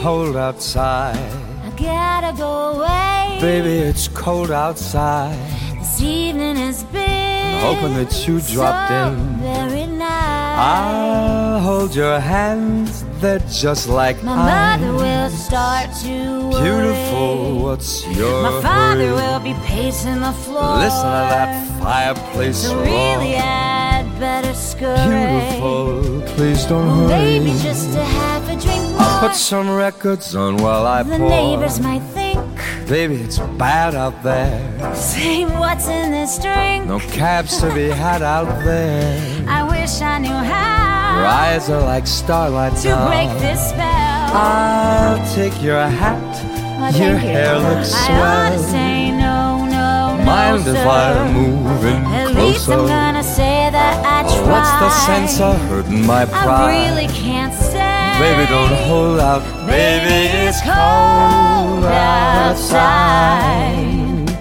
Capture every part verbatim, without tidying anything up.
cold outside. I gotta go away. Baby, it's cold outside. This evening has been hoping that you dropped so in. very nice. I'll hold your hands, they're just like My mine. mother will start to worry. Beautiful, what's your My father hurry? will be pacing the floor. Listen to that fireplace So roar. really I'd better scurry. Beautiful, please don't Well, hurry. maybe just a half a drink more. I'll put some records on while I The pour. neighbors might think, baby, it's bad out there. say what's in this drink. No cabs to be had out there. I wish I knew how Your eyes are like starlight to now. break this spell. I'll take your hat. Oh, Your thank you. hair looks I swell. ought to say no, no, no, Mind sir. if I move in At closer? least I'm gonna say that I Oh, tried. what's the sense of hurting my I pride? really can't say. Baby, don't hold out. Baby, it's cold outside.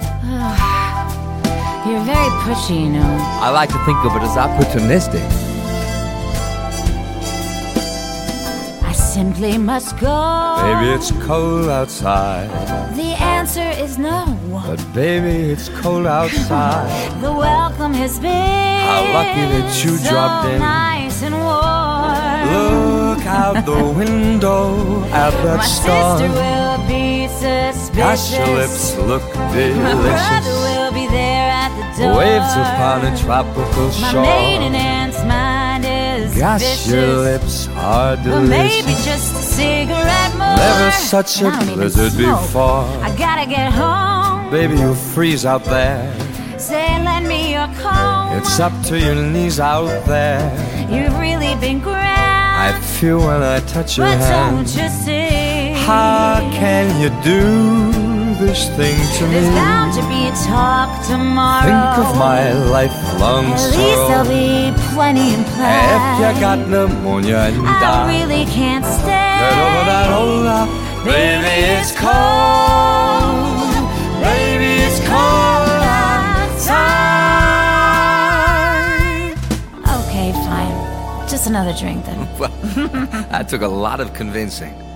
You're very pushy, you know. I like to think of it as opportunistic. I simply must go. Baby, it's cold outside. The answer is no. But baby, it's cold outside. The welcome has been How lucky that you so dropped in. nice and warm. Look out the window at that My storm. sister will be suspicious. Gosh, your lips look My brother delicious. will be there at the door. Waves upon a tropical My shore. maiden aunt's mind is Gosh, vicious. your lips are But maybe delicious. just a cigarette more. Never such a And I don't even blizzard smoke. before. I gotta get home. Baby, you'll freeze out there. Say, lend me your comb. It's up to your knees out there. You've really been grand. I feel when I touch your But hand. don't you see? How can you do this thing to me? There's bound to be a talk tomorrow. Think of my lifelong At least there'll sorrow. be plenty in play. If you got pneumonia and I die, really can't stay. get over that hold up. Baby, it's cold. Baby, it's cold outside. Okay, fine. Just another drink then. Well, that took a lot of convincing.